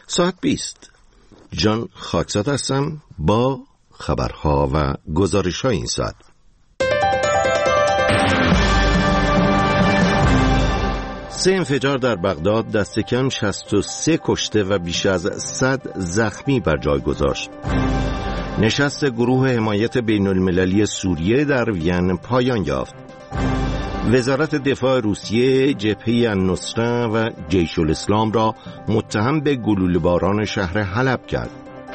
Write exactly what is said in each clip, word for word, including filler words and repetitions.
ساعت بیست. جان خاکزاد هستم با خبرها و گزارش‌های این ساعت. سه انفجار در بغداد دست کم شصت و سه کشته و بیش از صد زخمی بر جای گذاشت. نشست گروه حمایت بین المللی سوریه در وین پایان یافت. وزارت دفاع روسیه جبهه النصره و جیش الاسلام را متهم به گلوله‌باران شهر حلب کرد.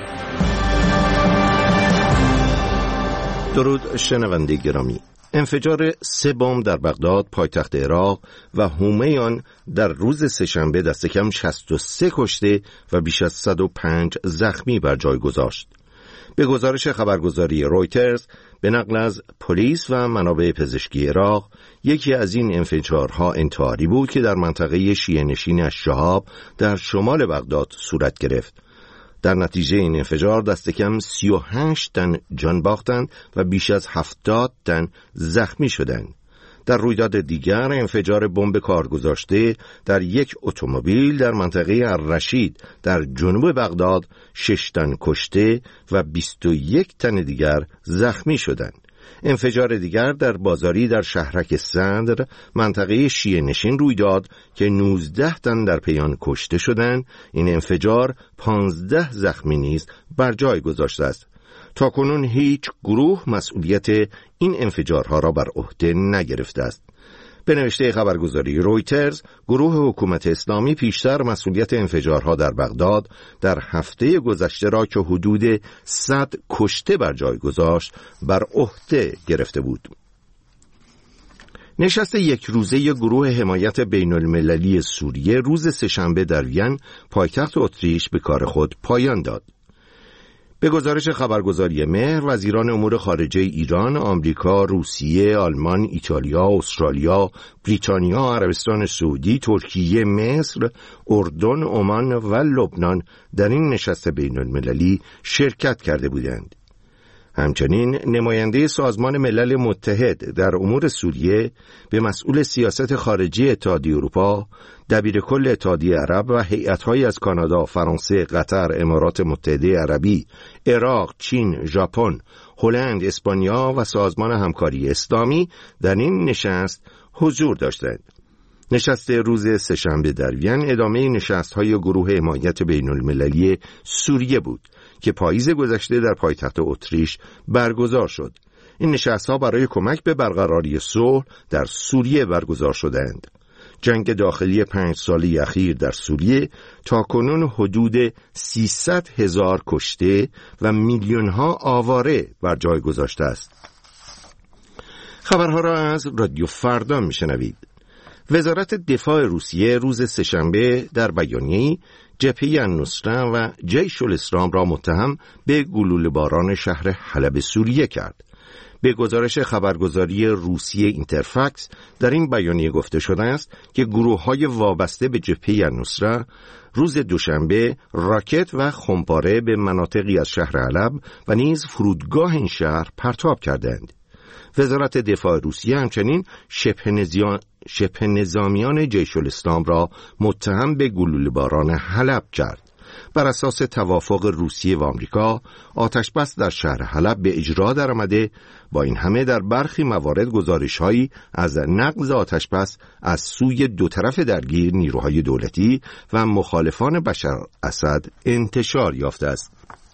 درود شنونده گرامی. انفجار سه بمب در بغداد پایتخت عراق و حومه آن در روز سه‌شنبه دست کم شصت و سه کشته و بیش از صد و پنج زخمی بر جای گذاشت. به گزارش خبرگزاری رویترز به نقل از پلیس و منابع پزشکی عراق، یکی از این انفجارها انتحاری بود که در منطقه شیعه نشین الشهاب در شمال بغداد صورت گرفت. در نتیجه این انفجار دست کم سی و هشت تن جان باختند و بیش از هفتاد تن زخمی شدند. در رویداد دیگر انفجار بمب کارگذاشته در یک اتومبیل در منطقه الرشید در جنوب بغداد شش تن کشته و بیست و یک تن دیگر زخمی شدند. انفجار دیگر در بازاری در شهرک صدر منطقه شیعه نشین روی داد که نوزده تن در پیان کشته شدند. این انفجار پانزده زخمی نیز بر جای گذاشته است. تاکنون هیچ گروه مسئولیت این انفجارها را بر عهده نگرفته است. به نوشته خبرگزاری رویترز، گروه حکومت اسلامی پیشتر مسئولیت انفجارها در بغداد در هفته گذشته را که حدود صد کشته بر جای گذاشت بر عهده گرفته بود. نشست یک روزه گروه حمایت بین المللی سوریه روز سه‌شنبه در وین پایتخت اتریش به کار خود پایان داد. به گزارش خبرگزاری مهر، وزیران امور خارجه ایران، آمریکا، روسیه، آلمان، ایتالیا، استرالیا، بریتانیا، عربستان سعودی، ترکیه، مصر، اردن، عمان و لبنان در این نشست بین المللی شرکت کرده بودند. همچنین نماینده سازمان ملل متحد در امور سوریه به مسئول سیاست خارجی اتحادیه اروپا، دبیرکل اتحادیه عرب و هیئت‌هایی از کانادا، فرانسه، قطر، امارات متحده عربی، عراق، چین، ژاپن، هلند، اسپانیا و سازمان همکاری اسلامی در این نشست حضور داشتند. نشست روز سه‌شنبه در وین ادامه نشست‌های گروه حمایت بین المللی سوریه بود که پاییز گذشته در پایتخت اتریش برگزار شد. این نشست‌ها برای کمک به برقراری صلح در سوریه برگزار شدند. جنگ داخلی پنج ساله اخیر در سوریه تاکنون حدود سیصد هزار کشته و میلیون‌ها آواره بر جای گذاشته است. خبرها را از رادیو فردا میشنوید. وزارت دفاع روسیه روز سه‌شنبه در بیانیه‌ای جبهه النصره و جیش الاسلام را متهم به گلوله‌باران شهر حلب سوریه کرد. به گزارش خبرگزاری روسیه اینترفکس در این بیانیه گفته شده است که گروه‌های وابسته به جبهه النصره روز دوشنبه راکت و خمپاره به مناطقی از شهر حلب و نیز فرودگاه این شهر پرتاب کردند. وزارت دفاع روسیه همچنین شبه نظامیان شبه نظامیان جیش الاسلام را متهم به گلوله‌باران حلب کرد. بر اساس توافق روسیه و آمریکا، آتشبس در شهر حلب به اجرا درآمده. با این همه در برخی موارد گزارش‌هایی از نقض آتشبس از سوی دو طرف درگیر نیروهای دولتی و مخالفان بشار اسد انتشار یافته است.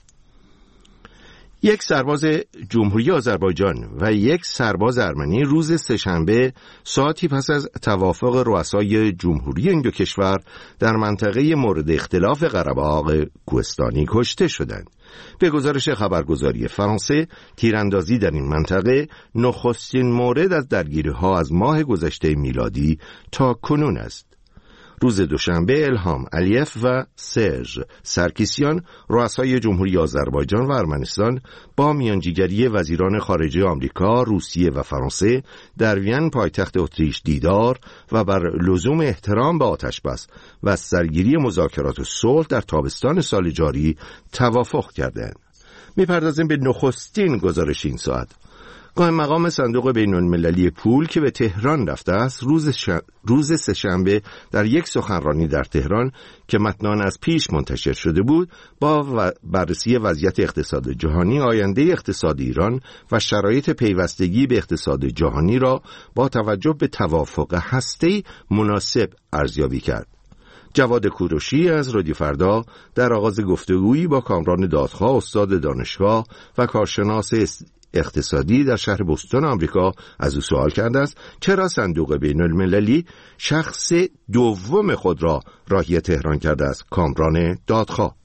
یک سرباز جمهوری آذربایجان و یک سرباز ارمنی روز سه‌شنبه ساعتی پس از توافق رؤسای جمهوری این دو کشور در منطقه مورد اختلاف قره‌باغ کوهستانی کشته شدند. به گزارش خبرگزاری فرانسه، تیراندازی در این منطقه نخستین مورد از درگیری‌ها از ماه گذشته میلادی تا کنون است. روز دوشنبه الهام علیف و سرژ سرکیسیان، رؤسای جمهوری آذربایجان و ارمنستان، با میانجیگری وزیران خارجه آمریکا، روسیه و فرانسه در وین پایتخت اتریش دیدار و بر لزوم احترام به آتشبس و سرگیری مذاکرات صلح در تابستان سال جاری توافق کردند. می‌پردازیم به نخستین گزارش این ساعت. قائم مقام صندوق بین المللی پول که به تهران رفته است روز, ش... روز سه‌شنبه در یک سخنرانی در تهران که متن از پیش منتشر شده بود با و... بررسی وضعیت اقتصاد جهانی، آینده اقتصاد ایران و شرایط پیوستگی به اقتصاد جهانی را با توجه به توافق هسته‌ای مناسب ارزیابی کرد. جواد کوروشی از رادیو فردا در آغاز گفتگویی با کامران دادخواه، استاد دانشگاه و کارشناس اقتصادی در شهر بوستون آمریکا، از او سوال کرده است چرا صندوق بین المللی شخص دوم خود را راهی تهران کرده است. کامران دادخواه: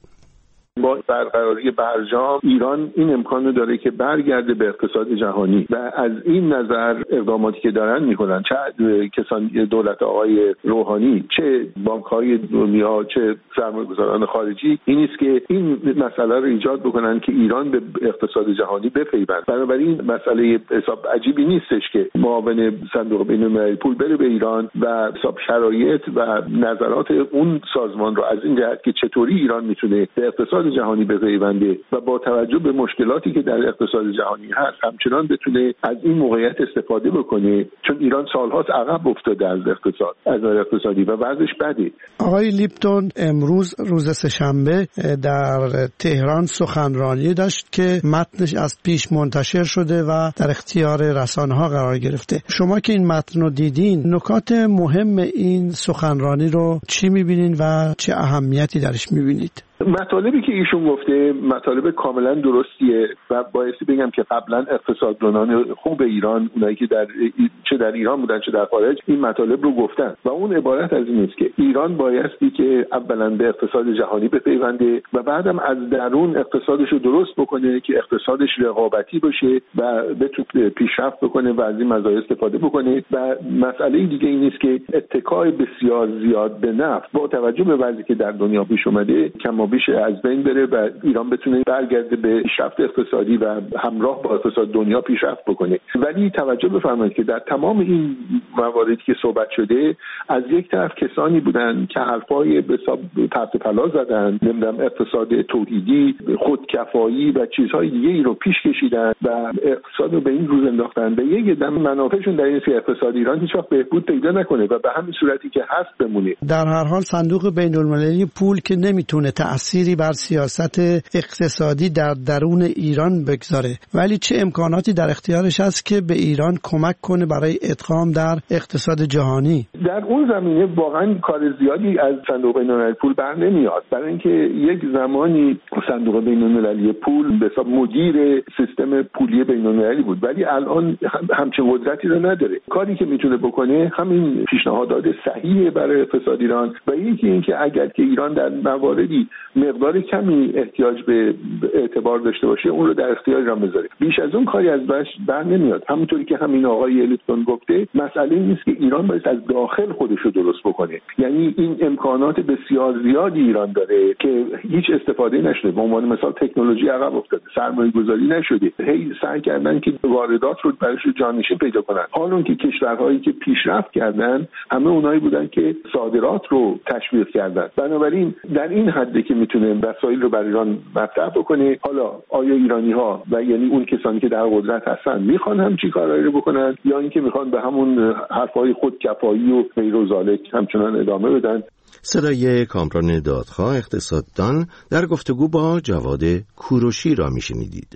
با برقراری برجام ایران این امکان داره که برگرده به اقتصاد جهانی و از این نظر اقداماتی که دارن میکنن، چه کسان دولت آقای روحانی، چه بانک‌های دنیا، چه سرمایه‌گذاران خارجی، این است که این مسئله رو ایجاد بکنن که ایران به اقتصاد جهانی بپیوند. بنابراین مسئله حساب عجیبی نیستش که معاون صندوق بین‌المللی پول بره به ایران و حساب شرایط و نظرات اون سازمان رو از این جهت که چطوری ایران میتونه به اقتصاد جهانی بپیونده و با توجه به مشکلاتی که در اقتصاد جهانی هست همچنان بتونه از این موقعیت استفاده بکنه، چون ایران سالهاست عقب افتاده از اقتصاد از اقتصادی و وضعش بده. آقای لیپتون امروز روز سه‌شنبه در تهران سخنرانی داشت که متنش از پیش منتشر شده و در اختیار رسانه‌ها قرار گرفته. شما که این متن رو دیدین، نکات مهم این سخنرانی رو چی می‌بینین و چه اهمیتی درش می‌بینید؟ مطالبی که ایشون گفته مطالب کاملا درستیه و بایستی بگم که قبلا اقتصاددانان خوب ایران، اونایی که در چه در ایران بودن چه در خارج، این مطالب رو گفتن و اون عبارت از این است که ایران بایستی که اولا به اقتصاد جهانی بپیونده و بعدم از درون اقتصادش رو درست بکنه که اقتصادش رقابتی باشه و بتونه پیشرفت بکنه و از این مزایا استفاده بکنه. و مسئله دیگه این است که اتکای بسیار زیاد به نفت با توجه به وضعی که در دنیا پیش اومده کم بیش از بین بره و ایران بتونه برگرده به پیشرفت اقتصادی و همراه با اقتصاد دنیا پیشرفت بکنه. ولی توجه بفرمایید که در تمام این مواردی که صحبت شده از یک طرف کسانی بودن که حرفای به حساب پرت پلا زدن، نمیدونم اقتصاد توحیدی، خودکفایی و چیزهای دیگه ای رو پیش کشیدن و اقتصاد رو به این روز انداختن. به یک دم منافعشون در این که اقتصاد ایران هیچ وقت بهبود پیدا نکنه و به همین صورتی که هست بمونه. در هر حال صندوق بین‌المللی پول که نمیتونه تأثیری بر سیاست اقتصادی در درون ایران بگذاره، ولی چه امکاناتی در اختیارش هست که به ایران کمک کنه برای ادغام در اقتصاد جهانی؟ در اون زمینه واقعا کار زیادی از صندوق بین‌المللی پول بر نمیاد، برای اینکه یک زمانی صندوق بین‌المللی پول به حساب مدیر سیستم پولی بین‌المللی بود، ولی الان همچین قدرتی رو نداره. کاری که میتونه بکنه همین پیشنهادات صحیح برای اقتصاد ایران و یکی اینکه اگر که ایران در مواردی مقدار کمی احتیاج به اعتبار داشته باشه اون رو در اختیار ایران بذاره. بیش از اون کاری از بش بر نمیاد. همونطوری که همین آقای لیپتون گفته، مسئله نیست که ایران باید از داخل خودش رو درست بکنه. یعنی این امکانات بسیار زیادی ایران داره که هیچ استفاده نشده. به عنوان مثال تکنولوژی عقب افتاده، سرمایه گذاری نشده. هی سعی کردن که واردات رو برایش جانشین پیدا کنن. حالا که کشورهایی که پیشرفت کردن همه اونایی بودن که صادرات رو تشویق کردن. بنابراین در این حدی که میتونه وسایل رو برای ایران مطرح بکنه. حالا آیا ایرانی ها و یعنی اون کسانی که در قدرت هستن میخوان هم چی کارایی رو بکنن یا اینکه میخوان به همون حرفای خودکفایی و غیر و ذالک همچنان ادامه بدن؟ صدای کامران دادخواه اقتصاددان در گفتگو با جواد کوروشی را میشنیدید.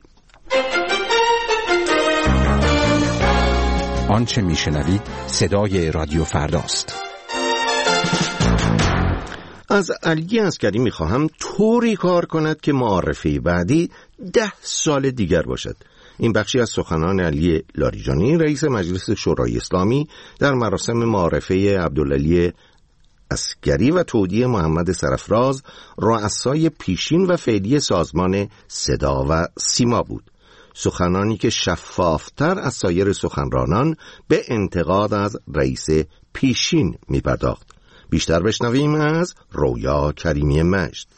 آنچه میشنوید صدای رادیو فرداست. از علی عسگری میخواهم طوری کار کند که معارفه بعدی ده سال دیگر باشد. این بخشی از سخنان علی لاریجانی، رئیس مجلس شورای اسلامی، در مراسم معارفه عبدالعلی عسگری و تودیع محمد سرفراز، رؤسای پیشین و فعلی سازمان صدا و سیما بود. سخنانی که شفافتر از سایر سخنرانان به انتقاد از رئیس پیشین می پرداخت. بیشتر بشنویم از رویا کریمی مجد.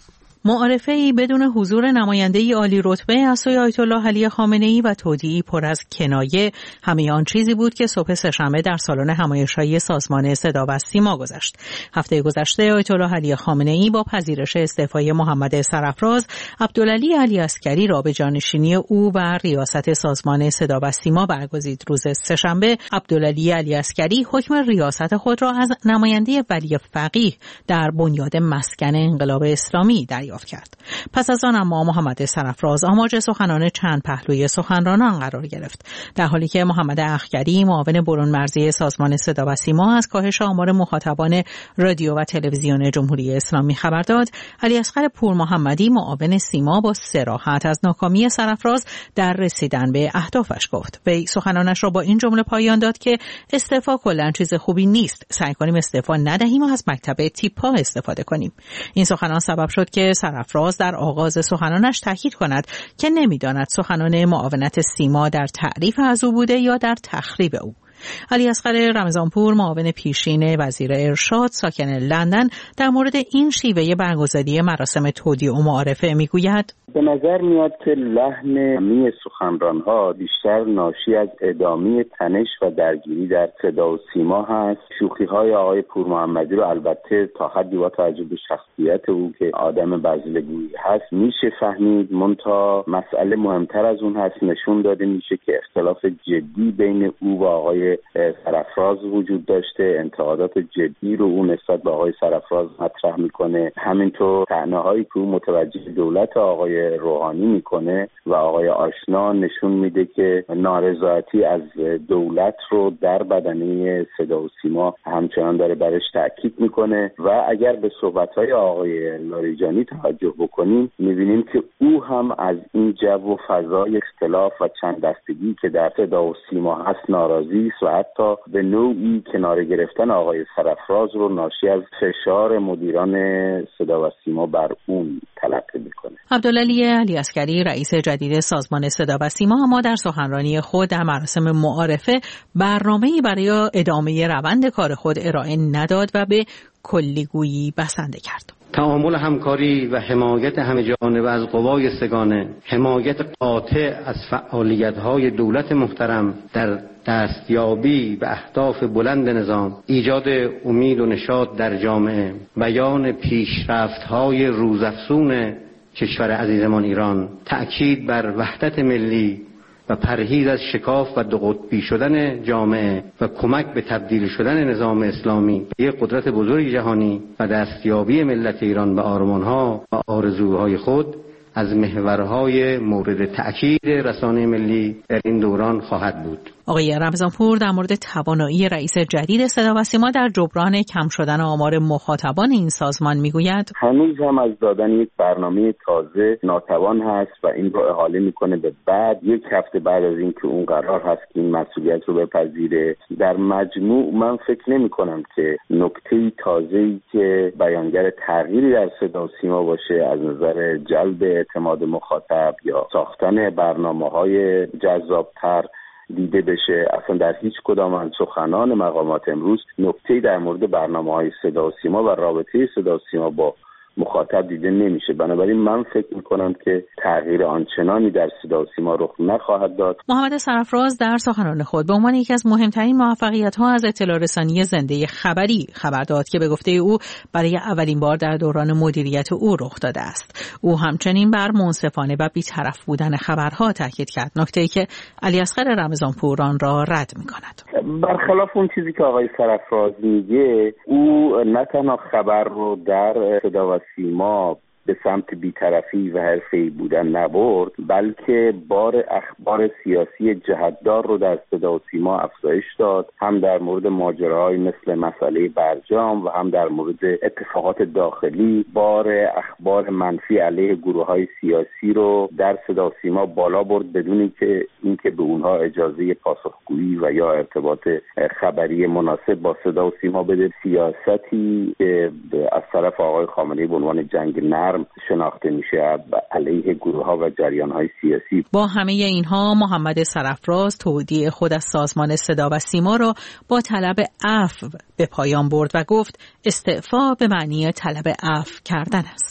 معارفه‌ای بدون حضور نماینده‌ای عالی رتبه از سوی آیت الله علی خامنه‌ای و تودیعی پر از کنایه همه آن چیزی بود که صبح سه‌شنبه در سالن همایش‌های سازمان صدا و سیما گذشت. هفته گذشته آیت الله علی خامنه‌ای با پذیرش استعفای محمد سرافراز، عبدالعلی علیعسکری را به جانشینی او و ریاست سازمان صدا و سیما برگزید. روز سه‌شنبه عبدالعلی علیعسکری حکم ریاست خود را از نماینده ولی فقیه در بنیاد مسکن انقلاب اسلامی دریافت کرد. پس از آن اما محمد سرافراز آماج سخنان چند پهلوی سخنرانان قرار گرفت. در حالی که محمد اخگری معاون برون مرزی سازمان صدا و سیما از کاهش آمار مخاطبان رادیو و تلویزیون جمهوری اسلامی خبر داد، علیاصغر پور محمدی معاون سیما با صراحت از ناکامی سرافراز در رسیدن به اهدافش گفت. وی سخنانش را با این جمله پایان داد که استعفا کلاً چیز خوبی نیست. سعی کنیم استعفا ندهیم و از مکتب تیپا استفاده کنیم. این سخنان سبب شد که سرافراز در آغاز سخنانش تاکید کند که نمی‌داند سخنان معاونت سیما در تعریف از او بوده یا در تخریب او. علیاصغر رمضانپور معاون پیشین وزیر ارشاد ساکن لندن در مورد این شیوه برگزاری مراسم تودیع و معارفه میگوید: به نظر میاد که لحن همه سخنران‌ها بیشتر ناشی از ادامه تنش و درگیری در صدا و سیما هست. شوخی‌های آقای پور محمدی رو البته تا حدی با توجه به شخصیت او که آدم بزلگویی هست میشه فهمید، منتها مسئله مهمتر از اون هست. نشون داده میشه که اختلاف جدی بین او و آقای سرافراز وجود داشته. انتقادات جدی رو اون نسبت به آقای سرافراز مطرح میکنه. همینطور طعنه‌هایی که او متوجه دولت آقای روحانی میکنه و آقای آشنا نشون میده که نارضایتی از دولت رو در بدنه صدا و سیما همچنان داره برش تاکید میکنه. و اگر به صحبت‌های آقای لاریجانی توجه بکنیم میبینیم که او هم از این جو و فضای اختلاف و چند دستگی که در صدا و سیما هست ناراضی است و حتی به نوعی کنار گرفتن آقای سرافراز رو ناشی از فشار مدیران صدا و سیما بر اون تلقی میکنه. عبدالعلی علیعسکری رئیس جدید سازمان صدا و سیما اما در سخنرانی خود در مراسم معارفه برنامه‌ای برای ادامه روند کار خود ارائه نداد و به کلیگویی بسنده کرد. تعامل همکاری و حمایت همه‌جانبه از قوای سگانه، حمایت قاطع از فعالیت‌های دولت محترم در دستیابی به اهداف بلند نظام، ایجاد امید و نشاط در جامعه، بیان پیشرفت‌های روزافزون کشور عزیزمان ایران، تأکید بر وحدت ملی و پرهیز از شکاف و دو قطبی شدن جامعه و کمک به تبدیل شدن نظام اسلامی به یک قدرت بزرگ جهانی و دستیابی ملت ایران به آرمان‌ها و آرزوهای خود از محورهای مورد تأکید رسانه ملی در این دوران خواهد بود. آقای رمضانپور در مورد توانایی رئیس جدید صدا و سیما در جبران کم شدن آمار مخاطبان این سازمان میگوید: هنوز هم از دادن یک برنامه تازه ناتوان هست و این رو احاله میکنه به بعد، یک هفته بعد از این که اون قرار هست که این مسئولیت رو بپذیره. در مجموع من فکر نمی کنم که نکته تازه‌ای که بیانگر تغییری در صدا و سیما باشه از نظر جلب اعتماد مخاطب یا ساختن برنامه‌های جذاب‌تر دیده بشه. اصلا در هیچ کدام از سخنان مقامات امروز نکته‌ای در مورد برنامه‌های صدا و سیما و رابطه صدا و سیما با مخاطب دیده نمیشه. بنابراین من فکر میکنم که تغییر آنچنانی در صدا و سیما رخ نخواهد داد. محمد سرافراز در سخنان خود به عنوان یکی از مهمترین موفقیت‌ها از اطلاع رسانی زنده خبری خبر داد که به گفته او برای اولین بار در دوران مدیریت او رخ داده است. او همچنین بر منصفانه و بی‌طرف بودن خبرها تاکید کرد، نکته‌ای که علیاصغر رمضانپور آن را رد می‌کند. برخلاف اون چیزی که آقای سرافراز میگه، او نه تنها خبر رو در صدا و سیما به سمت بی‌طرفی و حرفه‌ای بودن نبرد، بلکه بار اخبار سیاسی جهتدار رو در صدا و سیما افزایش داد، هم در مورد ماجراهای مثل مسئله برجام و هم در مورد اتفاقات داخلی. بار اخبار منفی علیه گروه‌های سیاسی رو در صدا و سیما بالا برد بدون اینکه اینکه به اونها اجازه پاسخگویی و یا ارتباط خبری مناسب با صدا و سیما بده. سیاستی که از طرف آقای خامنه‌ای به عنوان جنگ نرم شناخته میشه علیه گروه‌ها و جریان‌های سیاسی. با همه اینها محمد سرافراز تودیع خود از سازمان صدا و سیما را با طلب عفو به پایان برد و گفت استعفا به معنی طلب عفو کردن است.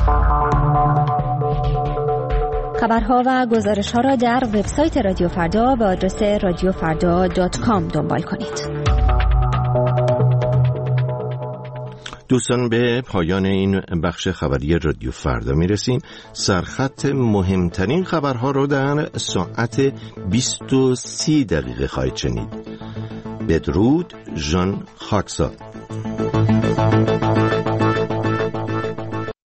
خبرها و گزارش‌ها را در وبسایت رادیو فردا به آدرس رادیو فردا دات کام دنبال کنید. دوستان به پایان این بخش خبری رادیو فردا میرسیم. سرخط مهمترین خبرها رو در ساعت بیست و سی دقیقه خواهید شنید. بدرود، ژان خاکساد.